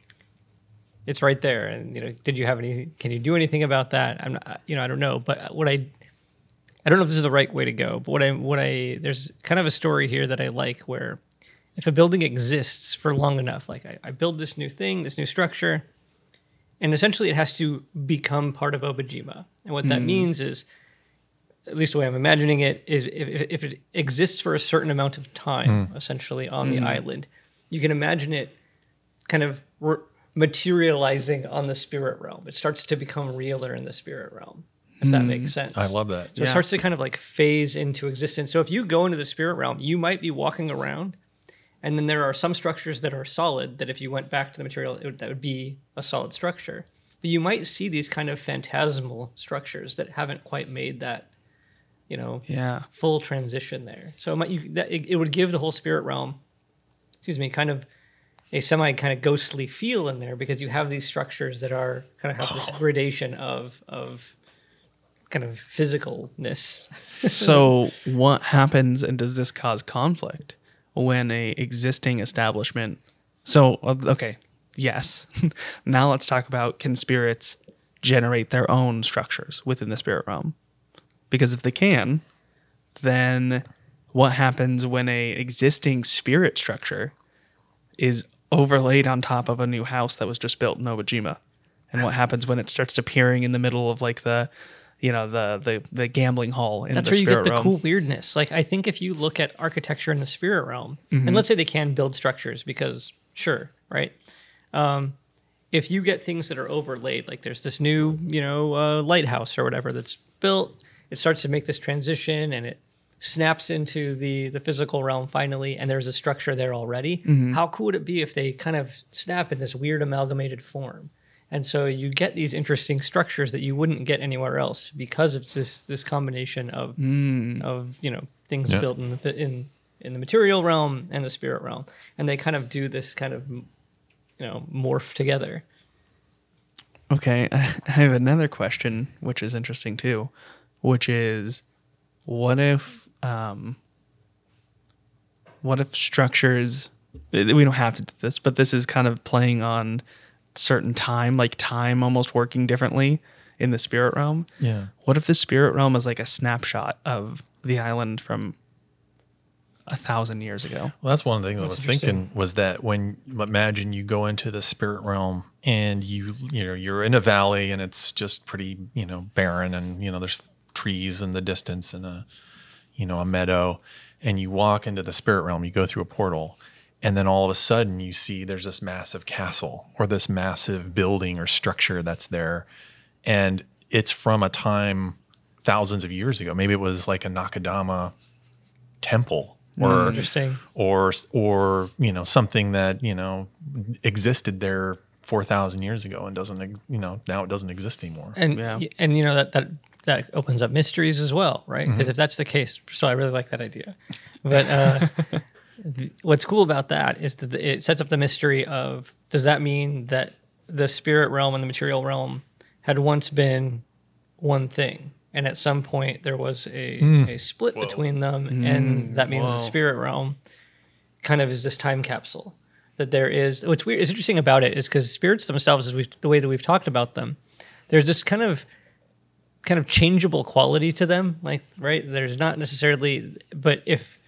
it's right there. And you know, did you have any? Can you do anything about that? I'm not. You know, I don't know. But what I I don't know if this is the right way to go. But what I what I there's kind of a story here that I like where if a building exists for long enough, like I, I build this new thing, this new structure, and essentially it has to become part of Obajima. And what that mm. means is, at least the way I'm imagining it, is if, if it exists for a certain amount of time, mm. essentially on mm. the island, you can imagine it kind of re- materializing on the spirit realm. It starts to become realer in the spirit realm, if mm. that makes sense. I love that. So yeah. it starts to kind of like phase into existence. So if you go into the spirit realm, you might be walking around, and then there are some structures that are solid that if you went back to the material, it would, that would be a solid structure. But you might see these kind of phantasmal structures that haven't quite made that, you know, yeah. full transition there. So it, might, you, that, it, it would give the whole spirit realm, excuse me, kind of a semi kind of ghostly feel in there, because you have these structures that are kind of have this gradation of of kind of physicalness. So what happens, and does this cause conflict when a existing establishment? So okay, yes. Now let's talk about, can spirits generate their own structures within the spirit realm? Because if they can, then what happens when a existing spirit structure is overlaid on top of a new house that was just built in Obajima? And what happens when it starts appearing in the middle of like the, you know, the the, the gambling hall in That's the where you spirit get the realm? cool weirdness. Like, I think if you look at architecture in the spirit realm, mm-hmm. and let's say they can build structures, because sure, right? Um, if you get things that are overlaid, like there's this new, you know, uh, lighthouse or whatever that's built, it starts to make this transition and it snaps into the, the physical realm finally, and there's a structure there already. Mm-hmm. How cool would it be if they kind of snap in this weird amalgamated form? And so you get these interesting structures that you wouldn't get anywhere else, because it's this this combination of mm. of you know things yeah. built in the in in the material realm and the spirit realm, and they kind of do this kind of you know morph together. Okay, I have another question, which is interesting too, which is, what if um, what if structures? We don't have to do this, but this is kind of playing on certain time, like time almost working differently in the spirit realm. Yeah. What if the spirit realm is like a snapshot of the island from a thousand years ago? Well, that's one of the things That's I was thinking, was that when, imagine you go into the spirit realm and you, you know, you're in a valley and it's just pretty, you know, barren, and, you know, there's trees in the distance and a, you know, a meadow, and you walk into the spirit realm, you go through a portal, and then all of a sudden you see there's this massive castle or this massive building or structure that's there. And it's from a time thousands of years ago. Maybe it was like a Nakadama temple, or, that's interesting. or, or, you know, something that, you know, existed there four thousand years ago and doesn't, ex- you know, now it doesn't exist anymore. And Yeah. and you know that that that opens up mysteries as well, right? Because if that's the case, so I really like that idea. But uh, th- what's cool about that is that it sets up the mystery of, does that mean that the spirit realm and the material realm had once been one thing, and at some point there was a, a split between them, and that means the spirit realm kind of is this time capsule that there is. What's weird, it's interesting about it is because spirits themselves, as we've, the way that we've talked about them, there's this kind of kind of changeable quality to them, like, right? There's not necessarily, but if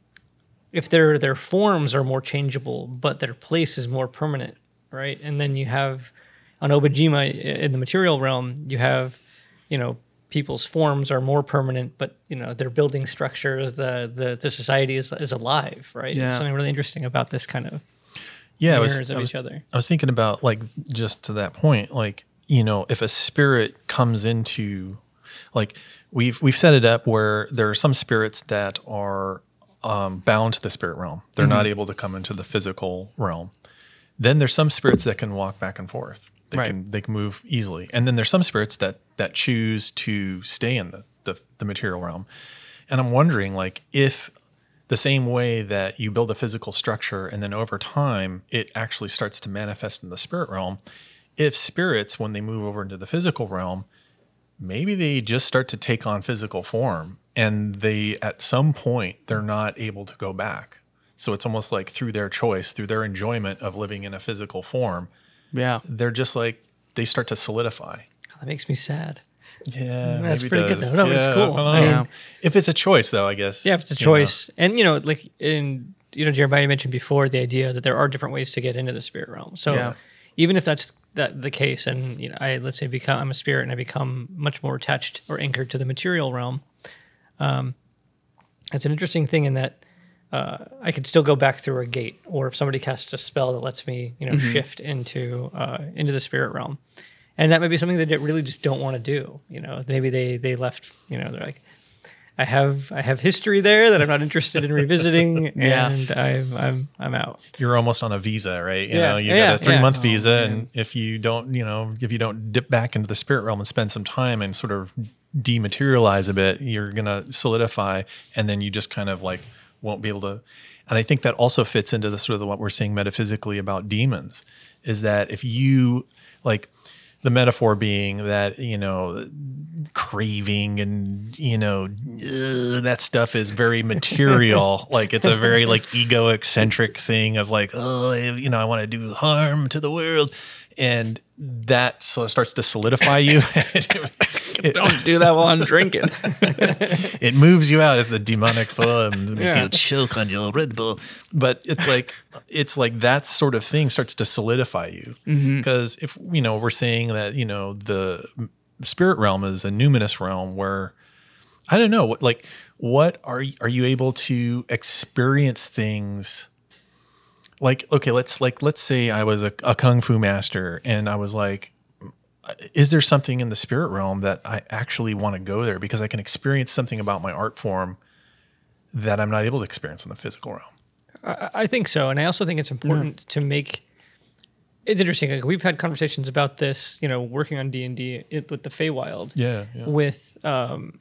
if their their forms are more changeable, but their place is more permanent, right? And then you have on Obajima in the material realm, you have, you know, people's forms are more permanent, but you know, their building structures, the the, the society is is alive, right? Yeah. There's something really interesting about this kind of Yeah, I mirrors was, of I was, each other. I was thinking about, like, just to that point, like, you know, if a spirit comes into, like, we've we've set it up where there are some spirits that are um, bound to the spirit realm. They're not able to come into the physical realm. Then there's some spirits that can walk back and forth. They Right. can they can move easily. And then there's some spirits that that choose to stay in the, the the material realm. And I'm wondering, like, if the same way that you build a physical structure and then over time it actually starts to manifest in the spirit realm, if spirits, when they move over into the physical realm, maybe they just start to take on physical form, and they, at some point, they're not able to go back. So it's almost like through their choice, through their enjoyment of living in a physical form, Yeah. they're just like, they start to solidify. That makes me sad. Yeah, That's maybe it pretty good, does. though. No, it's Yeah, cool. I don't know. Yeah. If it's a choice, though, I guess. Yeah, if it's a you know. choice. And, you know, like in, you know, Jeremiah mentioned before the idea that there are different ways to get into the spirit realm. So Yeah. even if that's that the case, and, you know, I, let's say become, I'm a spirit and I become much more attached or anchored to the material realm. Um, it's an interesting thing in that uh, I could still go back through a gate, or if somebody casts a spell that lets me, you know, shift into, uh, into the spirit realm. And that might be something that they really just don't want to do. You know, maybe they, they left, you know, they're like, I have I have history there that I'm not interested in revisiting, Yeah. and I'm I'm I'm out. You're almost on a visa, right? You Yeah. know, you Yeah, got a three yeah. month Oh, visa, man. and if you don't, you know, if you don't dip back into the spirit realm and spend some time and sort of dematerialize a bit, you're gonna solidify, and then you just kind of like won't be able to. And I think that also fits into the sort of the, what we're saying metaphysically about demons, is that if you like. The metaphor being that, you know, craving and, you know, uh, that stuff is very material. Like it's a very like ego eccentric thing of like, oh, you know, I want to do harm to the world. And that so starts to solidify you. it, Don't do that while I'm drinking. it moves you out as the demonic form to make Yeah. you choke on your Red Bull. But it's like it's like that sort of thing starts to solidify you. Because if you know, we're saying that, you know, the spirit realm is a numinous realm where I don't know, what like what are are you able to experience things like, okay, let's like let's say I was a, a kung fu master and I was like, is there something in the spirit realm that I actually want to go there because I can experience something about my art form that I'm not able to experience in the physical realm? I, I think so, and I also think it's important to make. It's interesting. Like we've had conversations about this, you know, working on D and D with the Feywild. Yeah, yeah. With um,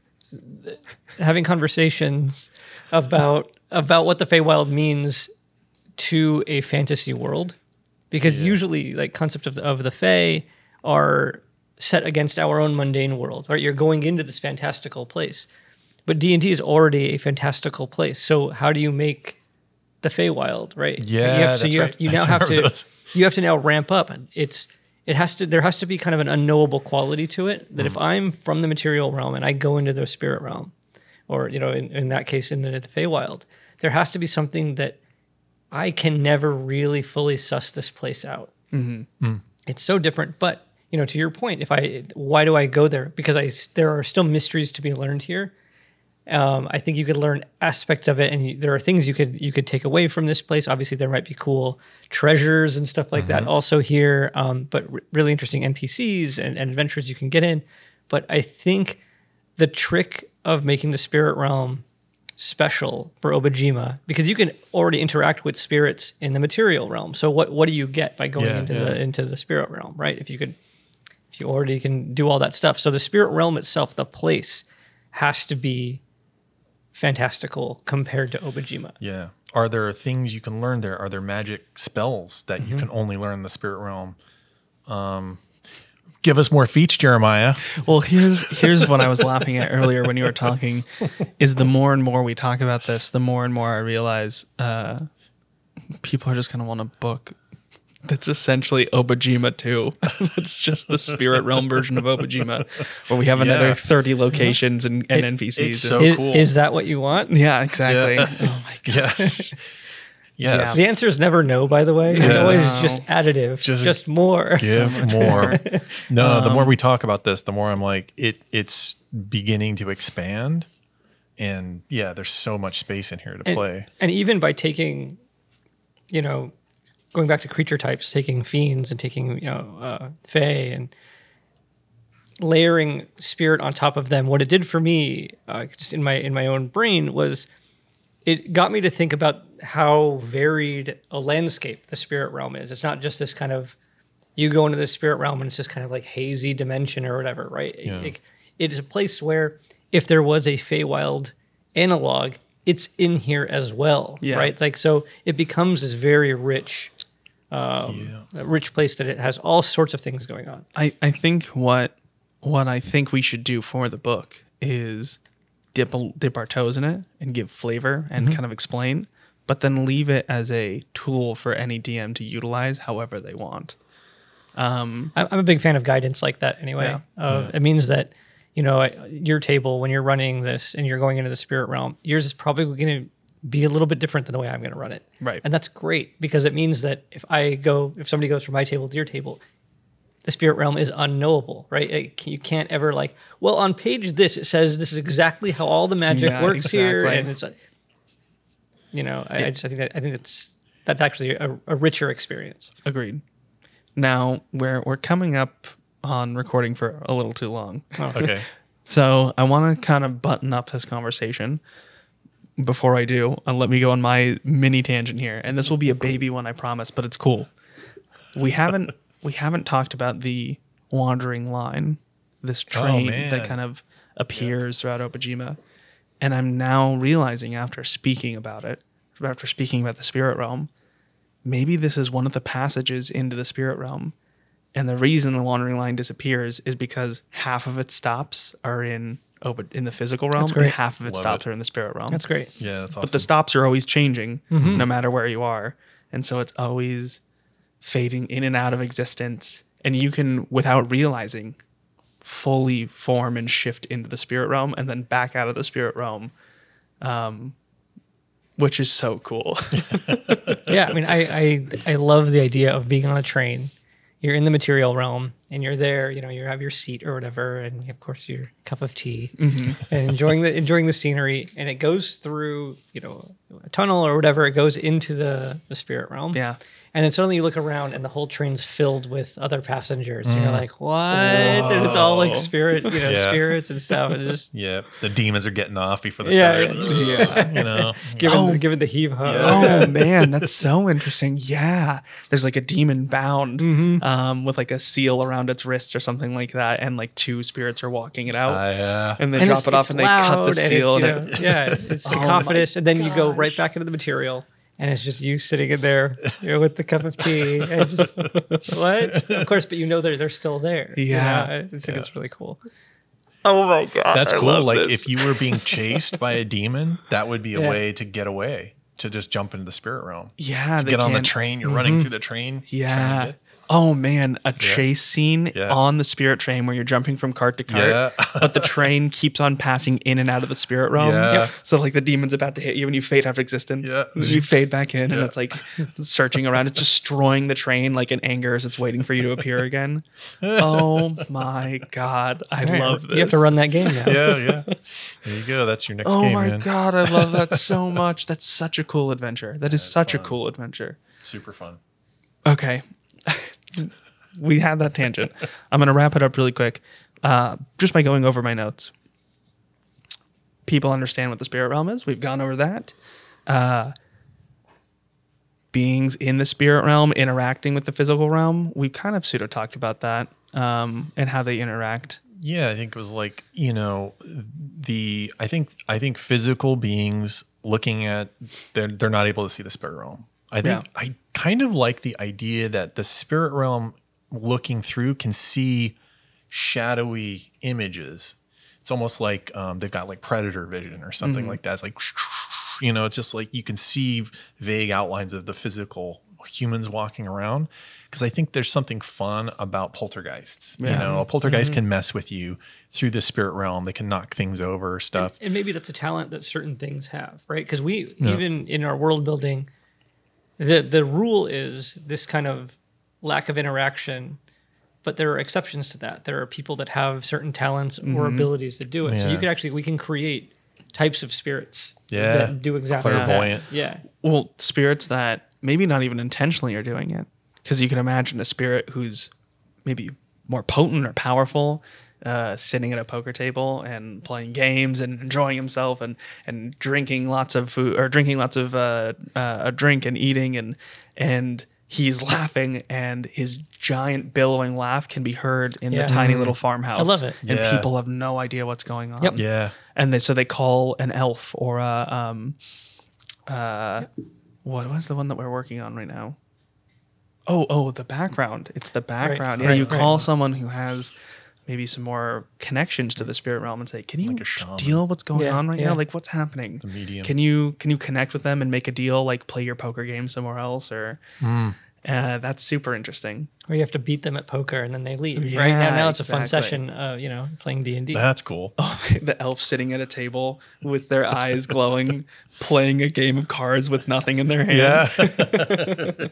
having conversations about about what the Feywild means to a fantasy world, because usually like concepts of the, of the Fey are set against our own mundane world, right? You're going into this fantastical place, but D and D is already a fantastical place. So how do you make the Feywild, right? Yeah, you have, so that's you right. have you I now have remember to those. you have to now ramp up. It's it has to there has to be kind of an unknowable quality to it that if I'm from the material realm and I go into the spirit realm, or you know, in, in that case in the, the Feywild, there has to be something that I can never really fully suss this place out. It's so different, but you know, to your point, if I, why do I go there? Because I, there are still mysteries to be learned here. Um, I think you could learn aspects of it, and you, there are things you could you could take away from this place. Obviously, there might be cool treasures and stuff like that also here, um, but r- really interesting N P Cs and, and adventures you can get in. But I think the trick of making the spirit realm special for Obajima because you can already interact with spirits in the material realm. So what what do you get by going Yeah, into yeah. the into the spirit realm, right? If you could, if you already can do all that stuff. So the spirit realm itself, the place, has to be fantastical compared to Obajima. Yeah. Are there things you can learn there? Are there magic spells that you can only learn in the spirit realm? Um, give us more feats, Jeremiah. Well, here's here's what I was laughing at earlier when you were talking. Is the more and more we talk about this, the more and more I realize uh, people are just gonna want a book that's essentially Obajima two. It's just the spirit realm version of Obajima, where we have another Yeah. thirty locations and, and It- N P Cs. it's and- so Is, cool. is that what you want? yeah, exactly. Yeah. Oh my god. Yeah. Yes. The answer is never no, by the way. It's Yeah. always No. just additive, Just just, more. Give more. No, the more we talk about this, the more I'm like, it. It's beginning to expand, and yeah, there's so much space in here to And, play. and even by taking, you know, going back to creature types, taking fiends and taking, you know, uh, fae and layering spirit on top of them, what it did for me, uh, just in my in my own brain, was it got me to think about how varied a landscape the spirit realm is. It's not just this kind of, you go into the spirit realm and it's this kind of like hazy dimension or whatever, right? It- Yeah. It, it is a place where if there was a Feywild analog, it's in here as well, Yeah. right? Like, so it becomes this very rich, um, a rich place that it has all sorts of things going on. I, I think what what I think we should do for the book is dip a, dip our toes in it and give flavor and kind of explain, but then leave it as a tool for any D M to utilize however they want. I'm I'm a big fan of guidance like that anyway. Yeah. Uh, It means that, you know, your table, when you're running this and you're going into the spirit realm, yours is probably going to be a little bit different than the way I'm going to run it. Right. And that's great because it means that if I go, if somebody goes from my table to your table, the spirit realm is unknowable, right? It, you can't ever like, well, on page this, it says this is exactly how all the magic Yeah, works here. exactly. And it's, like, you know, I, I just I think that, I think it's, that's actually a, a richer experience. Agreed. Now we're we're coming up on recording for a little too long. Okay. So I want to kind of button up this conversation. Before I do, uh, let me go on my mini tangent here, and this will be a baby one, I promise, but it's cool. We haven't we haven't talked about the wandering line, this train that man. kind of appears throughout Obajima, and I'm now realizing after speaking about it, after speaking about the spirit realm, maybe this is one of the passages into the spirit realm. And the reason the wandering line disappears is because half of its stops are in Oba- in the physical realm, and great. half of its Love stops it. are in the spirit realm. That's great. Yeah, that's awesome. But the stops are always changing, no matter where you are, and so it's always fading in and out of existence. And you can, without realizing, fully form and shift into the spirit realm, and then back out of the spirit realm, um, which is so cool. Yeah, I mean, I, I I love the idea of being on a train. You're in the material realm, and you're there. You know, you have your seat or whatever, and of course your cup of tea, and enjoying the enjoying the scenery. And it goes through, you know, a tunnel or whatever. It goes into the the spirit realm. Yeah. And then suddenly you look around, and the whole train's filled with other passengers. And you're like, what? And it's all like spirit, you know, Yeah. spirits and stuff. And just yeah, the demons are getting off before the Yeah, start. yeah. You know. giving Oh. giving the heave ho. Oh man, that's so interesting. Yeah, there's like a demon bound, Mm-hmm. um, with like a seal around its wrists or something like that, and like two spirits are walking it out, I, uh, and they And drop it's- it off it's and they cut loud the and seal, it's, and, you it, know, yeah, it's Oh my cacophonous, and then you go right gosh. back into the material, and it's just you sitting in there, you know, with the cup of tea. And it's just, what? Of course, but you know they're they're still there. you Yeah. know? I just think it's really cool. oh my god, that's I cool. love Like this. if you were being chased by a demon, that would be a Yeah. way to get away, to just jump into the spirit realm. yeah, To they get on the can't- train, you're running through the train. trying to Yeah. get- Oh man, a chase scene Yeah. on the spirit train where you're jumping from cart to cart, Yeah. but the train keeps on passing in and out of the spirit realm. Yeah. Yep. So like the demon's about to hit you and you fade out of existence. Yeah. And you fade back in and Yeah. it's like searching around, it's destroying the train like in anger as it's waiting for you to appear again. Oh my god, I All right, love this. You have to run that game now. yeah, yeah. There you go. That's your next Oh game, my man. god, I love that so much. That's such a cool adventure. That is it's such a fun. cool adventure. Super fun. Okay. We had that tangent. I'm going to wrap it up really quick, uh, just by going over my notes. people understand what the spirit realm is. We've gone over that. Uh, beings in the spirit realm interacting with the physical realm. We've kind of pseudo talked about that um, and how they interact. Yeah, I think it was like, you know, the I think I think physical beings looking at they're they're not able to see the spirit realm. I think Yeah. I kind of like the idea that the spirit realm looking through can see shadowy images. It's almost like um, they've got like predator vision or something like that. It's like, you know, it's just like you can see vague outlines of the physical humans walking around. Because I think there's something fun about poltergeists. You Yeah. know, a poltergeist can mess with you through the spirit realm. They can knock things over, stuff. And maybe that's a talent that certain things have, right? Because we, even in our world building, the the rule is this kind of lack of interaction, but there are exceptions to that. There are people that have certain talents or abilities to do it. So Yeah. you could actually, we can create types of spirits Yeah. that do exactly Clairvoyant. that. Yeah. Well, spirits that maybe not even intentionally are doing it. Because you can imagine a spirit who's maybe more potent or powerful, uh, sitting at a poker table and playing games and enjoying himself and, and drinking lots of food or drinking lots of uh, uh, a drink and eating and and he's laughing and his giant billowing laugh can be heard in Yeah. the tiny little farmhouse. I love it. And Yeah. people have no idea what's going on. Yep. Yeah. And they, so they call an elf or a um, uh, what was the one that we're working on right now? Oh, oh, the background. It's the background. yeah, right, you right. call someone who has maybe some more connections to the spirit realm and say, "Can you Like a shaman. deal what's going Yeah, on right yeah. now? Like, what's happening? The medium. Can you can you connect with them and make a deal? Like, play your poker game somewhere else, or Hmm. uh, that's super interesting. Or you have to beat them at poker and then they leave. right Yeah, now, now it's a fun exactly. session of, you know, playing D and D. That's cool. Oh, the elf sitting at a table with their eyes glowing, playing a game of cards with nothing in their hand. Yeah.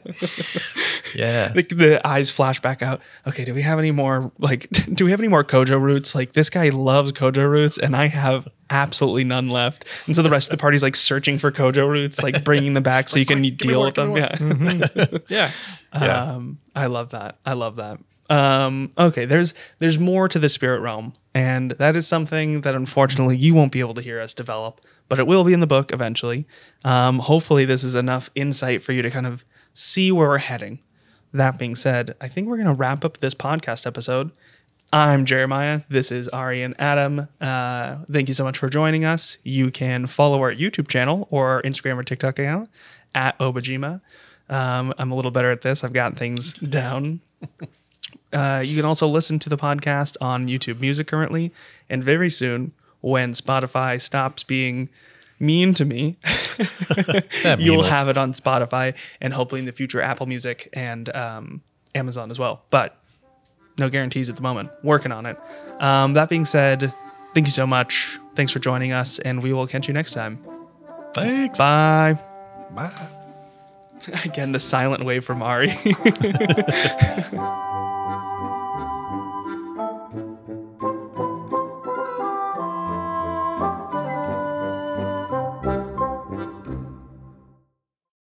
yeah. The, the eyes flash back out. Okay, do we have any more, like, do we have any more Kojo roots? Like, this guy loves Kojo roots, and I have absolutely none left. And so the rest of the party's like searching for Kojo roots, like bringing them back so you can deal more, with give them. me Yeah. Yeah. Yeah. Um, I love that. I love that. Um, okay, there's there's more to the spirit realm, and that is something that unfortunately you won't be able to hear us develop, but it will be in the book eventually. Um, hopefully, this is enough insight for you to kind of see where we're heading. That being said, I think we're going to wrap up this podcast episode. I'm Jeremiah. This is Ari and Adam. Uh, thank you so much for joining us. You can follow our YouTube channel or our Instagram or TikTok account at Obajima. Um, I'm a little better at this. I've gotten things down. Uh, you can also listen to the podcast on YouTube Music currently, and very soon, when Spotify stops being mean to me, That you'll meme was- have it on Spotify and hopefully in the future Apple Music and um, Amazon as well. But no guarantees at the moment. Working on it. Um, that being said, thank you so much. Thanks for joining us, and we will catch you next time. Thanks. Bye. Bye. Again, the silent wave from Ari.